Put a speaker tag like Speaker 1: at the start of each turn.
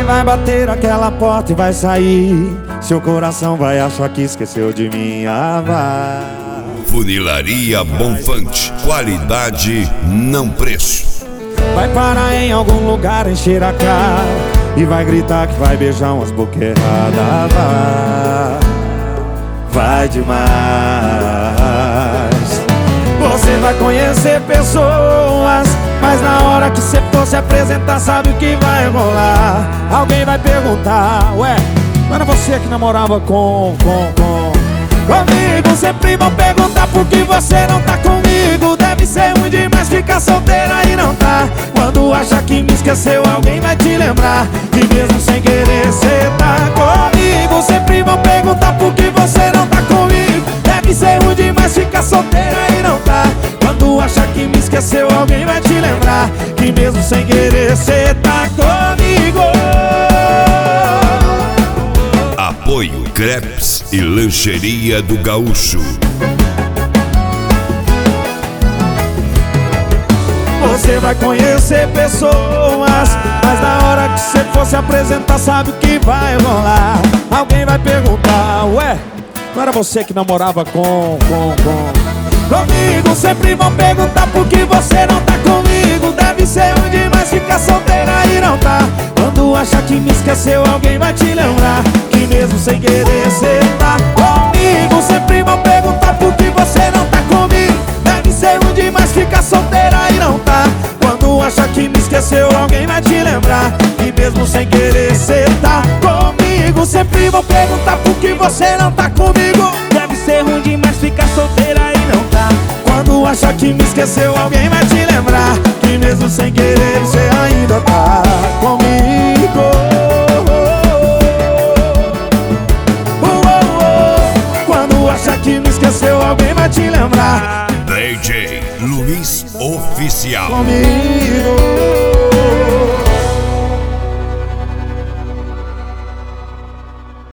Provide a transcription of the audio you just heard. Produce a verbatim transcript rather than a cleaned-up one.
Speaker 1: Você vai bater aquela porta e vai sair. Seu coração vai achar que esqueceu de mim. Ah, vai.
Speaker 2: Funilaria Bonfante, qualidade não preço.
Speaker 1: Vai parar em algum lugar, encher a cara e vai gritar que vai beijar umas boca erradas. Vai, vai demais. Você vai conhecer pessoas, mas na hora que você for se apresentar, sabe o que vai rolar? Alguém vai perguntar: ué, não era você que namorava com, com, com comigo? Sempre vão perguntar por que você não tá comigo. Deve ser ruim demais ficar solteira e não tá. Quando acha que me esqueceu, alguém vai te lembrar que mesmo sem querer cê tá comigo. Sempre vão perguntar por que você não tá comigo. Deve ser ruim demais ficar solteira e não tá. Quando acha que me esqueceu, alguém vai te lembrar que mesmo sem querer cê tá comigo.
Speaker 2: Apoio Crepes e Lancheria do Gaúcho.
Speaker 1: Você vai conhecer pessoas, mas na hora que você for se apresentar, sabe o que vai rolar? Alguém vai perguntar: ué, não era você que namorava com, com, com comigo? Sempre vão perguntar por que você não tá comigo. Deve ser ruim demais ficar solteira e não tá. Quando acha que me esqueceu, alguém vai te lembrar que mesmo sem querer cê tá comigo. Sempre vão perguntar por que você não tá comigo. Deve ser ruim demais ficar solteira e não tá. Quando acha que me esqueceu, alguém vai te lembrar que mesmo sem querer cê tá comigo. Sempre vão perguntar por que você não tá comigo. Deve ser ruim demais ficar solteira e não tá. Quando acha que me esqueceu, alguém vai te lembrar que mesmo sem querer você ainda tá comigo. uh, uh, uh. Quando acha que me esqueceu, alguém vai te lembrar.
Speaker 2: D J Luiz Oficial.
Speaker 1: Comigo.